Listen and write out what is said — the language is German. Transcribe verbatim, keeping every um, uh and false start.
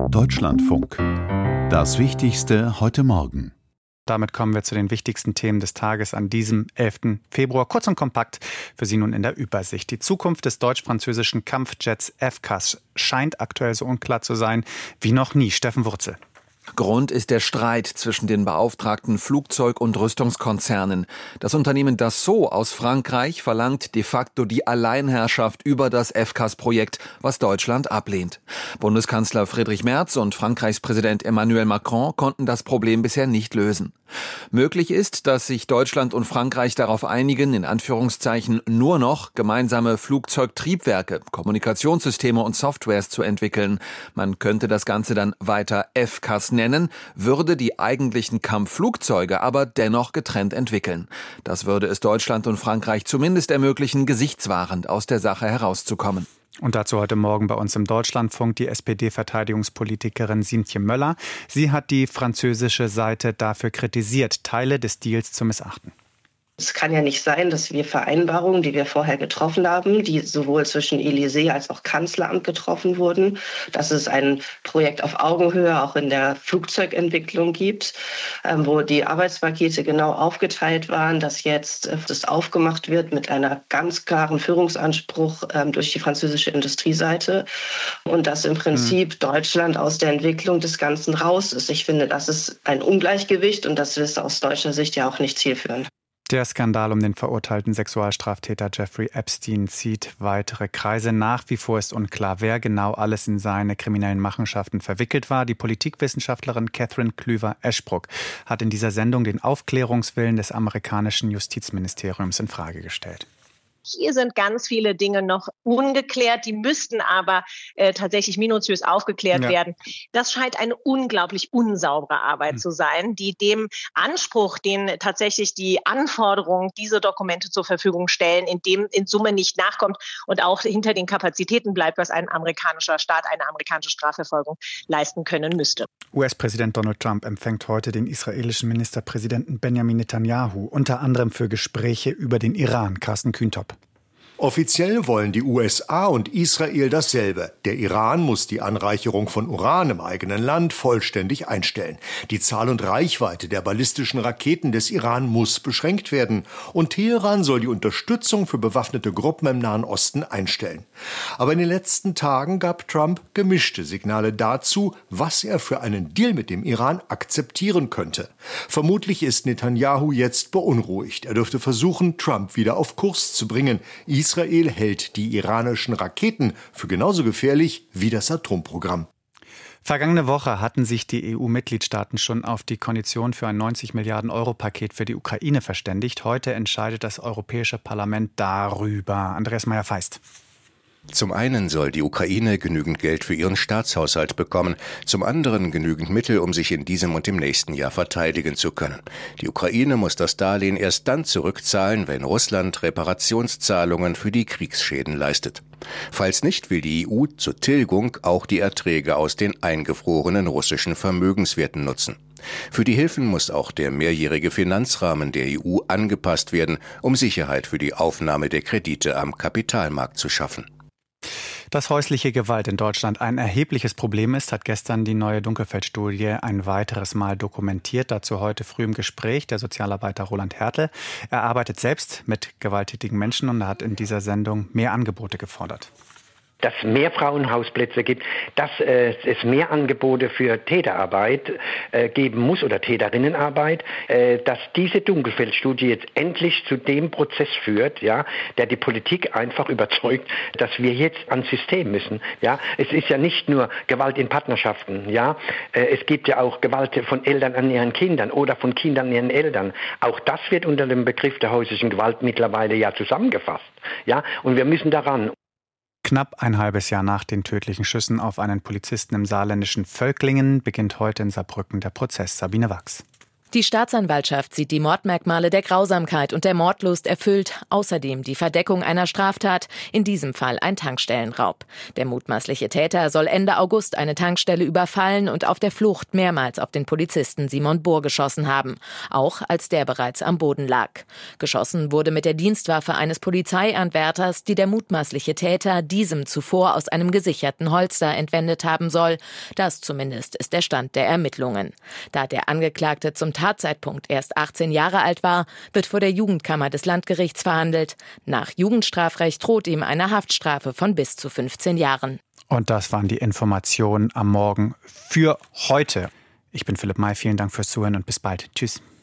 Deutschlandfunk. Das Wichtigste heute Morgen. Damit kommen wir zu den wichtigsten Themen des Tages an diesem elften Februar. Kurz und kompakt für Sie nun in der Übersicht. Die Zukunft des deutsch-französischen Kampfjets F C A S scheint aktuell so unklar zu sein wie noch nie. Steffen Wurzel. Grund ist der Streit zwischen den beauftragten Flugzeug- und Rüstungskonzernen. Das Unternehmen Dassault aus Frankreich verlangt de facto die Alleinherrschaft über das F C A S-Projekt, was Deutschland ablehnt. Bundeskanzler Friedrich Merz und Frankreichs Präsident Emmanuel Macron konnten das Problem bisher nicht lösen. Möglich ist, dass sich Deutschland und Frankreich darauf einigen, in Anführungszeichen nur noch gemeinsame Flugzeugtriebwerke, Kommunikationssysteme und Softwares zu entwickeln. Man könnte das Ganze dann weiter F C A S nennen, würde die eigentlichen Kampfflugzeuge aber dennoch getrennt entwickeln. Das würde es Deutschland und Frankreich zumindest ermöglichen, gesichtswahrend aus der Sache herauszukommen. Und dazu heute Morgen bei uns im Deutschlandfunk die S P D-Verteidigungspolitikerin Sientje Möller. Sie hat die französische Seite dafür kritisiert, Teile des Deals zu missachten. Es kann ja nicht sein, dass wir Vereinbarungen, die wir vorher getroffen haben, die sowohl zwischen Élysée als auch Kanzleramt getroffen wurden, dass es ein Projekt auf Augenhöhe auch in der Flugzeugentwicklung gibt, wo die Arbeitspakete genau aufgeteilt waren, dass jetzt das aufgemacht wird mit einer ganz klaren Führungsanspruch durch die französische Industrieseite und dass im Prinzip mhm. Deutschland aus der Entwicklung des Ganzen raus ist. Ich finde, das ist ein Ungleichgewicht und das ist aus deutscher Sicht ja auch nicht zielführend. Der Skandal um den verurteilten Sexualstraftäter Jeffrey Epstein zieht weitere Kreise. Nach wie vor ist unklar, wer genau alles in seine kriminellen Machenschaften verwickelt war. Die Politikwissenschaftlerin Catherine Klüver-Eschbruck hat in dieser Sendung den Aufklärungswillen des amerikanischen Justizministeriums in Frage gestellt. Hier sind ganz viele Dinge noch ungeklärt, die müssten aber äh, tatsächlich minutiös aufgeklärt ja. werden. Das scheint eine unglaublich unsaubere Arbeit mhm. zu sein, die dem Anspruch, den tatsächlich die Anforderungen, diese Dokumente zur Verfügung stellen, in dem in Summe nicht nachkommt und auch hinter den Kapazitäten bleibt, was ein amerikanischer Staat, eine amerikanische Strafverfolgung leisten können müsste. U S-Präsident Donald Trump empfängt heute den israelischen Ministerpräsidenten Benjamin Netanyahu, unter anderem für Gespräche über den Iran. Carsten Kühntop. Offiziell wollen die U S A und Israel dasselbe. Der Iran muss die Anreicherung von Uran im eigenen Land vollständig einstellen. Die Zahl und Reichweite der ballistischen Raketen des Iran muss beschränkt werden. Und Teheran soll die Unterstützung für bewaffnete Gruppen im Nahen Osten einstellen. Aber in den letzten Tagen gab Trump gemischte Signale dazu, was er für einen Deal mit dem Iran akzeptieren könnte. Vermutlich ist Netanyahu jetzt beunruhigt. Er dürfte versuchen, Trump wieder auf Kurs zu bringen. Israel hält die iranischen Raketen für genauso gefährlich wie das Atomprogramm. Vergangene Woche hatten sich die E U-Mitgliedstaaten schon auf die Kondition für ein neunzig Milliarden Euro Paket für die Ukraine verständigt. Heute entscheidet das Europäische Parlament darüber. Andreas Meyer-Feist. Zum einen soll die Ukraine genügend Geld für ihren Staatshaushalt bekommen, zum anderen genügend Mittel, um sich in diesem und im nächsten Jahr verteidigen zu können. Die Ukraine muss das Darlehen erst dann zurückzahlen, wenn Russland Reparationszahlungen für die Kriegsschäden leistet. Falls nicht, will die E U zur Tilgung auch die Erträge aus den eingefrorenen russischen Vermögenswerten nutzen. Für die Hilfen muss auch der mehrjährige Finanzrahmen der E U angepasst werden, um Sicherheit für die Aufnahme der Kredite am Kapitalmarkt zu schaffen. Dass häusliche Gewalt in Deutschland ein erhebliches Problem ist, hat gestern die neue Dunkelfeld-Studie ein weiteres Mal dokumentiert. Dazu heute früh im Gespräch der Sozialarbeiter Roland Hertel. Er arbeitet selbst mit gewalttätigen Menschen und hat in dieser Sendung mehr Angebote gefordert. Dass es mehr Frauenhausplätze gibt, dass äh, es mehr Angebote für Täterarbeit äh, geben muss oder Täterinnenarbeit, äh, dass diese Dunkelfeld-Studie jetzt endlich zu dem Prozess führt, ja, der die Politik einfach überzeugt, dass wir jetzt ans System müssen. Ja, es ist ja nicht nur Gewalt in Partnerschaften, ja, äh, es gibt ja auch Gewalt von Eltern an ihren Kindern oder von Kindern an ihren Eltern. Auch das wird unter dem Begriff der häuslichen Gewalt mittlerweile ja zusammengefasst, ja, und wir müssen daran. Knapp ein halbes Jahr nach den tödlichen Schüssen auf einen Polizisten im saarländischen Völklingen beginnt heute in Saarbrücken der Prozess. Sabine Wachs. Die Staatsanwaltschaft sieht die Mordmerkmale der Grausamkeit und der Mordlust erfüllt, außerdem die Verdeckung einer Straftat, in diesem Fall ein Tankstellenraub. Der mutmaßliche Täter soll Ende August eine Tankstelle überfallen und auf der Flucht mehrmals auf den Polizisten Simon Bohr geschossen haben, auch als der bereits am Boden lag. Geschossen wurde mit der Dienstwaffe eines Polizeianwärters, die der mutmaßliche Täter diesem zuvor aus einem gesicherten Holster entwendet haben soll. Das zumindest ist der Stand der Ermittlungen. Da der Angeklagte zum Tatzeitpunkt erst achtzehn Jahre alt war, wird vor der Jugendkammer des Landgerichts verhandelt. Nach Jugendstrafrecht droht ihm eine Haftstrafe von bis zu fünfzehn Jahren. Und das waren die Informationen am Morgen für heute. Ich bin Philipp May, vielen Dank fürs Zuhören und bis bald. Tschüss.